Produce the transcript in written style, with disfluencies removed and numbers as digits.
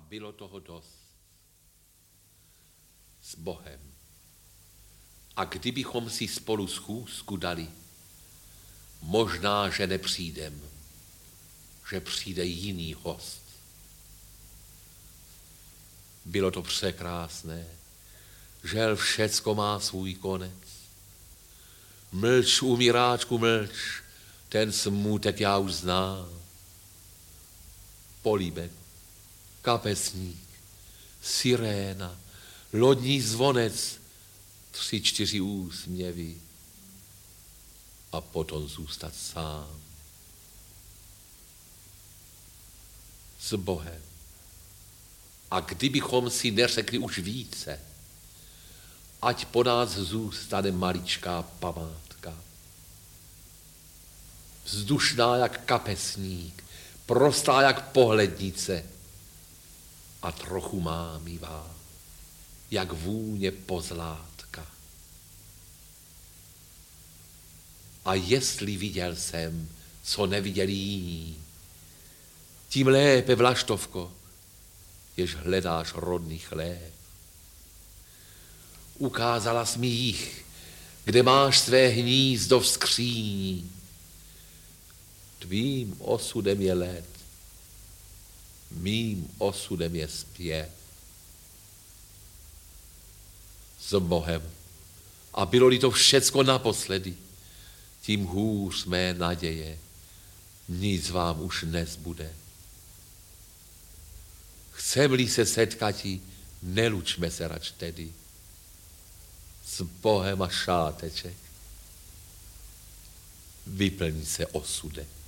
bylo toho dost. S Bohem. A kdybychom si spolu schůzku dali, možná, že nepřijdem, že přijde jiný host. Bylo to překrásné, žel všecko má svůj konec. Mlč, umíráčku, mlč, ten smutek já už znám. Políbek, kapesník, siréna, lodní zvonec, 3, 4 úsměvy a potom zůstat sám. S Bohem. A kdybychom si neřekli už více, ať po nás zůstane maličká památka. Vzdušná jak kapesník, prostá jak pohlednice a trochu mámivá, jak vůně pozlátka. A jestli viděl jsem, co neviděli jiní, tím lépe, Vlaštovko, jež hledáš rodný chléb. Ukázala jsi mi jich, kde máš své hnízdo v skříni. Tvým osudem je led, mým osudem je zpěv. S Bohem. A bylo-li to všecko naposledy, tím hůř mé naděje, nic vám už nezbude. Chcem-li se setkati, nelučme se rač tedy. S Bohem a šáteček. Vyplní se osudek.